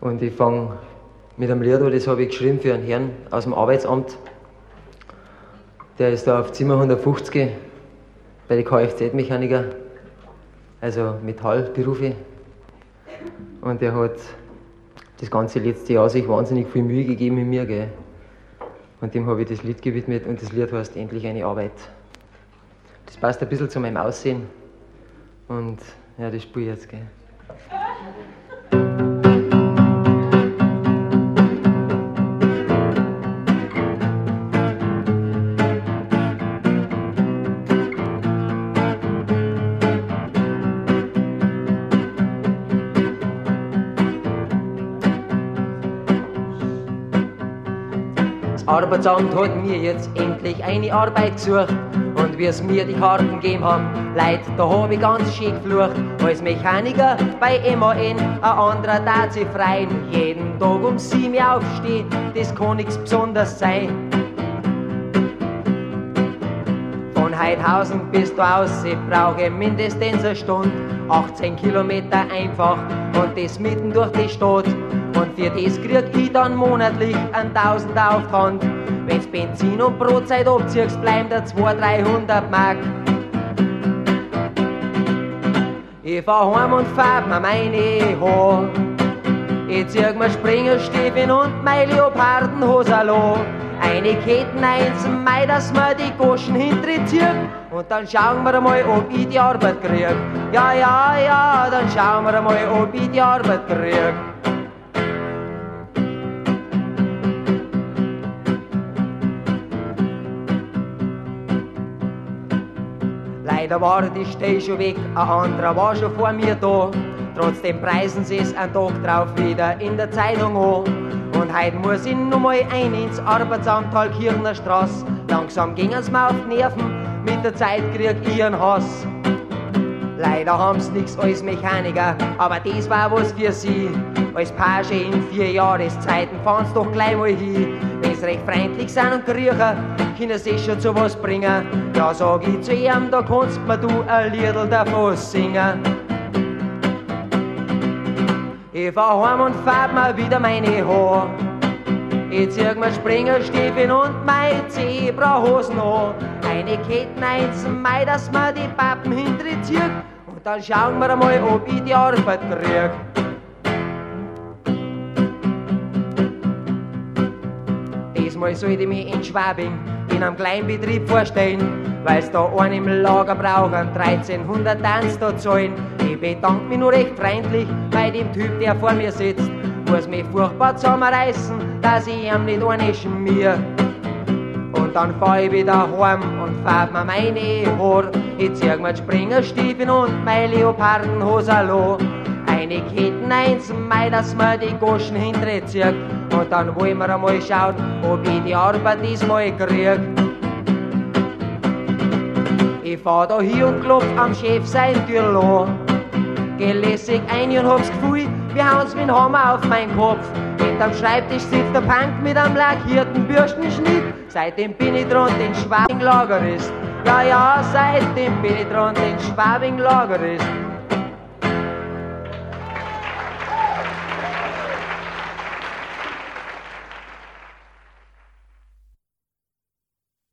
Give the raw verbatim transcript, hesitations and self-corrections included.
Und ich fange mit einem Lied an, das habe ich geschrieben für einen Herrn aus dem Arbeitsamt. Der ist da auf Zimmer hundertfünfzig bei den Kfz-Mechaniker, also Metallberufe. Und der hat das ganze letzte Jahr sich wahnsinnig viel Mühe gegeben mit mir, gell. Und dem habe ich das Lied gewidmet und das Lied heißt Endlich eine Arbeit. Das passt ein bisschen zu meinem Aussehen und ja, das spiele ich jetzt, gell. Das Arbeitsamt hat mir jetzt endlich eine Arbeit gesucht. Und wie es mir die Karten gegeben haben, Leid, da hab ich ganz schön geflucht. Als Mechaniker bei M A N, ein anderer darf sich freien. Jeden Tag um sieben Uhr aufstehen, das kann nichts Besonderes sein. Von Heidhausen bis da aus, ich brauche mindestens eine Stunde. achtzehn Kilometer einfach und das mitten durch die Stadt. Und für das krieg ich dann monatlich ein Tausend auf die Hand. Wenn's Benzin und Brotzeit abziehst, bleiben da zweihundert, dreihundert Mark. Ich fahr heim und färb mir meine Haare. Ich zieh mir Springerstiefeln und meine Leopardenhose an. Eine Ketten eins im Mai, dass mir die Goschen hinterziehen. Und dann schauen wir mal, ob ich die Arbeit krieg. Ja, ja, ja, dann schauen wir mal, ob ich die Arbeit krieg. Leider war die Steh schon weg, ein anderer war schon vor mir da. Trotzdem preisen sie's einen Tag drauf wieder in der Zeitung an. Und heut muss ich noch mal ein ins Arbeitsamt Halkirchner Straße. Langsam gingen's mir auf die Nerven, mit der Zeit krieg ich einen Hass. Leider haben's nix als Mechaniker, aber das war was für sie. Als Page in vier Jahreszeiten fahren's doch gleich mal hin. Wenn's recht freundlich sind und kriechen, können sie schon zu was bringen. Ja, sag ich zu ihm, da kannst mir du ein Liedl davon singen. Ich fahr heim und färb mir wieder meine Haare. Ich zieh mir Springerstiefeln und meine Zebrahosen an. Eine Ketten eins im Mai, dass mir die Pappen hinterzieht. Und dann schauen wir mal, ob ich die Arbeit krieg. Diesmal soll ich mich in Schwabing in einem Kleinbetrieb vorstellen, weil's da einen im Lager brauchen, dreizehnhundert Tanz da zahlen. Ich bedank mich nur recht freundlich bei dem Typ, der vor mir sitzt. Muss mich furchtbar zusammenreißen, dass ich ihm nicht eine schmier. Und dann fahr ich wieder heim und färb mir meine Haare. Ich zieh mir Springerstiefeln und meine Leopardenhose an. Eine Ketten eins im Mai, dass mir die Goschen hinterzieht. Und dann wollen wir einmal schauen, ob ich die Arbeit diesmal krieg. Ich fahr da hier und klopf am Chef sein Türl an. Geh lässig ein und hab's Gefühl, wir hauen's mit dem Hammer auf meinen Kopf. Hinterm Schreibtisch sitzt der Punk mit einem lackierten Bürstenschnitt. Seitdem bin ich dran, den Schwabing Lagerist. Ja, ja, seitdem bin ich dran, den Schwabing Lagerist.